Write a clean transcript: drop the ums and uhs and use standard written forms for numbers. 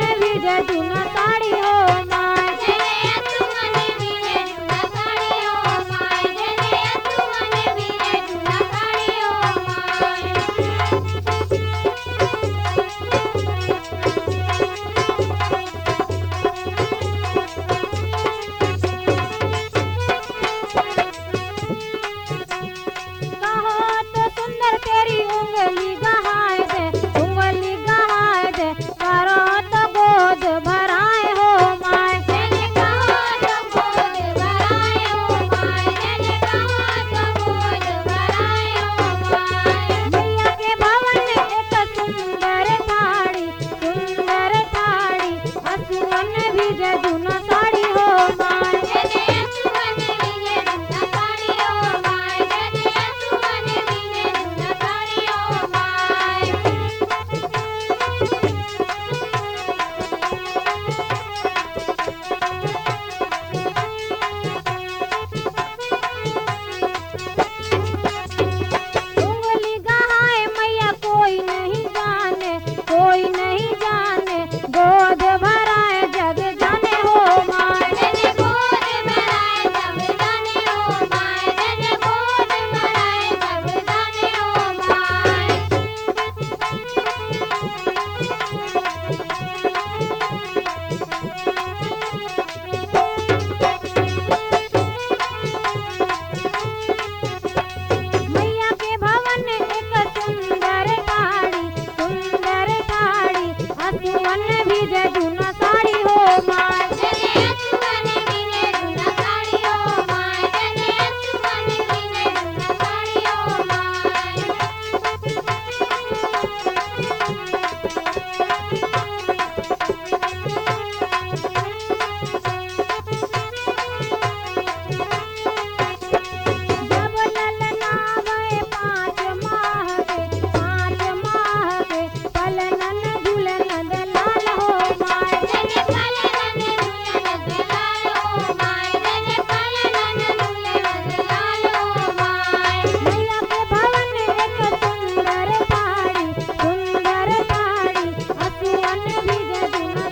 विजे जुना साड़ी हो माय तेरी उंगली गहाए दे उंगली गहाए दे करो तो गोद भराए हो माय मैंने कहा तो गोद भराए हो माय मैंने कहा तो गोद भराए हो माय मैया के भवन में एक सुंदर थाड़ी हसुअन भीजे जुना साड़ी हो माय कोई नहीं जाने गोद भराए जग जाने हो माय मैंने गोद भराए जग जाने हो माय मैंने गोद भराए जग जाने हो माय मैया के भवन एक सुंदर थाड़ी हसुअन भीजे जुना साड़ी हो माय हसुअन भीजे जुना साड़ी हो माय हसुअन भीजे जुना साड़ी हो माय जब ललना भये 5 माह के पलनन झूलन दलाल हो माय जने पलनन झूलन दलाल हो माय जने पलनन झूलन दलाल हो माय मैया के भवन एक सुंदर थाड़ी हसुअन भीजे जुना